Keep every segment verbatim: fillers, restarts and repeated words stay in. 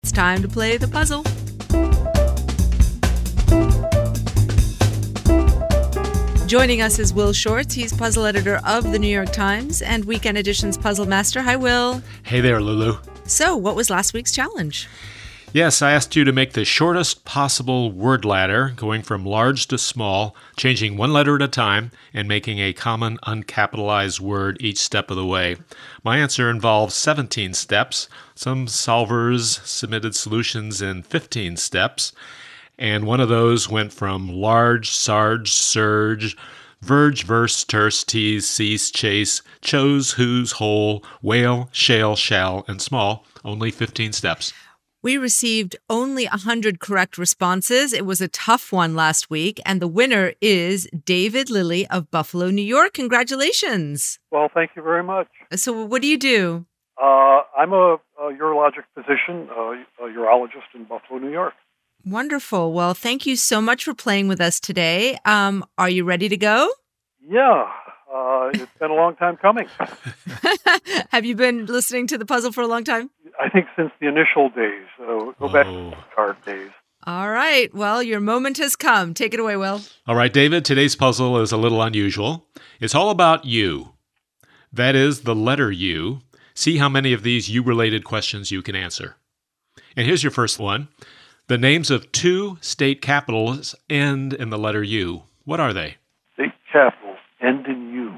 It's time to play the puzzle. Joining us is Will Shortz. He's puzzle editor of the New York Times and Weekend Edition's Puzzle Master. Hi, Will. Hey there, Lulu. So, what was last week's challenge? Yes, I asked you to make the shortest possible word ladder, going from large to small, changing one letter at a time, and making a common uncapitalized word each step of the way. My answer involves seventeen steps. Some solvers submitted solutions in fifteen steps, and one of those went from large, sarge, surge, verge, verse, terse, tease, cease, chase, chose, whose, whole, whale, shale, shall, and small. Only fifteen steps. We received only one hundred correct responses. It was a tough one last week, and the winner is David Lilly of Buffalo, New York. Congratulations. Well, thank you very much. So what do you do? Uh, I'm a, a urologic physician, uh, a urologist in Buffalo, New York. Wonderful. Well, thank you so much for playing with us today. Um, are you ready to go? Yeah. Uh, it's been a long time coming. Have you been listening to the puzzle for a long time? I think since the initial days. Uh, go back Oh. to the card days. All right. Well, your moment has come. Take it away, Will. All right, David, today's puzzle is a little unusual. It's all about you. That is the letter U. See how many of these U-related questions you can answer. And here's your first one. The names of two state capitals end in the letter U. What are they? State capitals end in U.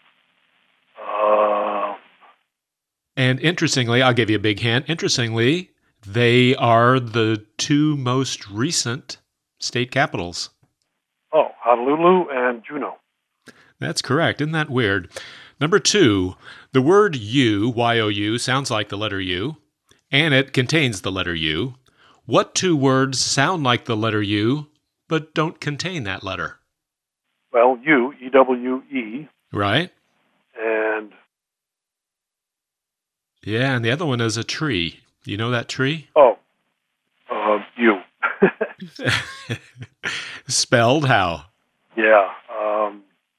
Uh, And interestingly, I'll give you a big hint. Interestingly, they are the two most recent state capitals. oh, Honolulu and Juneau. That's correct. Isn't that weird? Number two, the word U, Y O U, sounds like the letter U, and it contains the letter U. What two words sound like the letter U, but don't contain that letter? Well, U, E W E, Right? and Yeah, and the other one is a tree. You know that tree? oh, uh, U. Spelled how? yeah. Um,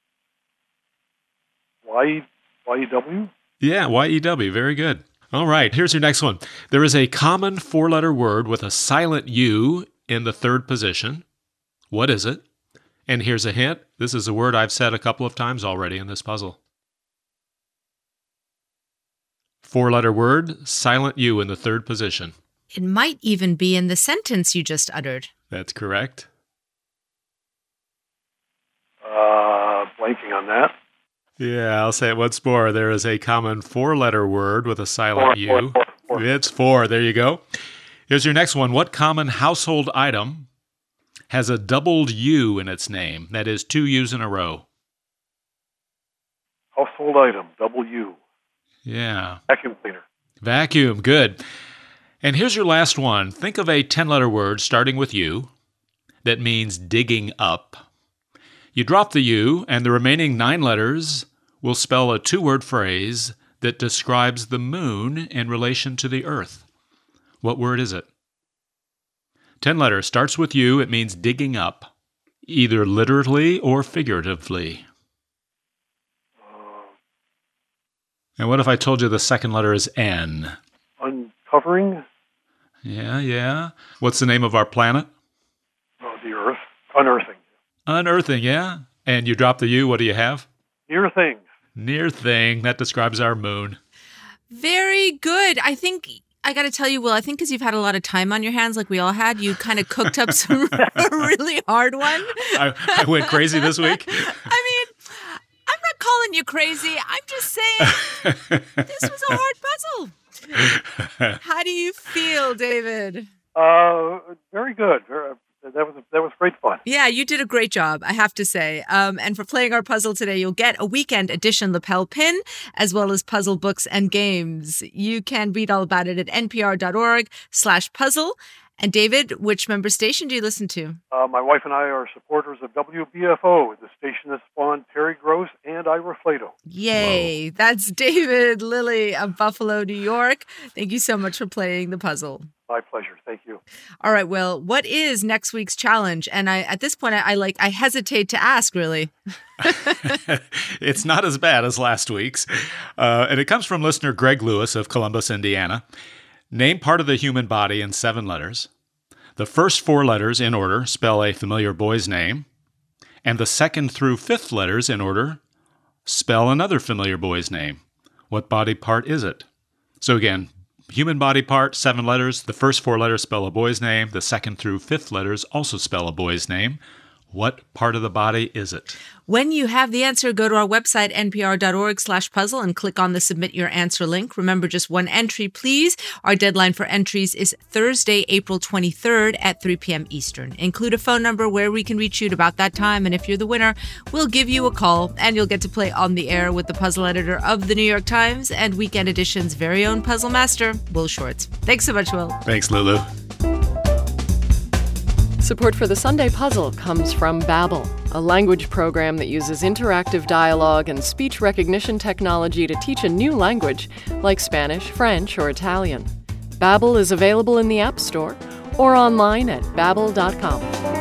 Y, Y E W? Yeah, Y E W. Very good. All right, here's your next one. There is a common four-letter word with a silent U in the third position. What is it? And here's a hint. This is a word I've said a couple of times already in this puzzle. Four-letter word, silent U in the third position. It might even be in the sentence you just uttered. That's correct. Uh, blanking on that. Yeah, I'll say it once more. There is a common four-letter word with a silent Four, U. four, four, four. It's four. There you go. Here's your next one. What common household item has a doubled U in its name? That is two U's in a row. Household item, W. Yeah. Vacuum cleaner. Vacuum. Good. And here's your last one. Think of a ten-letter word starting with U that means digging up. You drop the U, and the remaining nine letters will spell a two-word phrase that describes the moon in relation to the earth. What word is it? Ten letters, starts with U, it means digging up, either literally or figuratively. And what if I told you the second letter is N? Uncovering Yeah, yeah. What's the name of our planet? uh, the earth. Unearthing. Unearthing, yeah. And you drop the U, what do you have? Near things. Near thing. That describes our moon. Very good. I think, I got to tell you, Will, I think because you've had a lot of time on your hands like we all had, you kind of cooked up some a really hard one. I, I went crazy this week. I mean, I'm not calling you crazy. I'm just saying this was a hard puzzle. How do you feel, David? Uh, very good. Very, that was that was great fun. Yeah, you did a great job, I have to say. Um, and for playing our puzzle today, you'll get a weekend edition lapel pin, as well as puzzle books and games. You can read all about it at npr.org slash puzzle. And David, which member station do you listen to? Uh, my wife and I are supporters of W B F O, the station that spawned Terry Gross and Ira Flato. Yay. Whoa. That's David Lilly of Buffalo, New York. Thank you so much for playing the puzzle. My pleasure. Thank you. All right, Will, what is next week's challenge? And I, at this point, I, I like I hesitate to ask, really. It's not as bad as last week's. Uh, and it comes from listener Greg Lewis of Columbus, Indiana. Name part of the human body in seven letters. The first four letters in order spell a familiar boy's name, and the second through fifth letters in order spell another familiar boy's name. What body part is it? So again, human body part, seven letters. The first four letters spell a boy's name. The second through fifth letters also spell a boy's name. What part of the body is it? When you have the answer, go to our website, npr.org slash puzzle, and click on the Submit Your Answer link. Remember, just one entry, please. Our deadline for entries is Thursday, April twenty-third at three p.m. Eastern. Include a phone number where we can reach you at about that time, and if you're the winner, we'll give you a call, and you'll get to play on the air with the puzzle editor of the New York Times and Weekend Edition's very own puzzle master, Will Shortz. Thanks so much, Will. Thanks, Lulu. Support for the Sunday Puzzle comes from Babbel, a language program that uses interactive dialogue and speech recognition technology to teach a new language like Spanish, French, or Italian. Babbel is available in the App Store or online at babbel dot com.